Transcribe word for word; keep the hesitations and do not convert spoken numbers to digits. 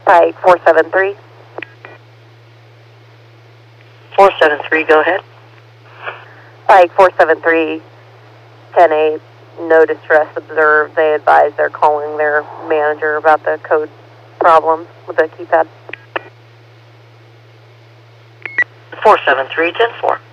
Pike four seven three. four seven three, go ahead. Pike four seven three, ten eight, no distress observed. They advise they're calling their manager about the code problem with the keypad. four seven three, ten four.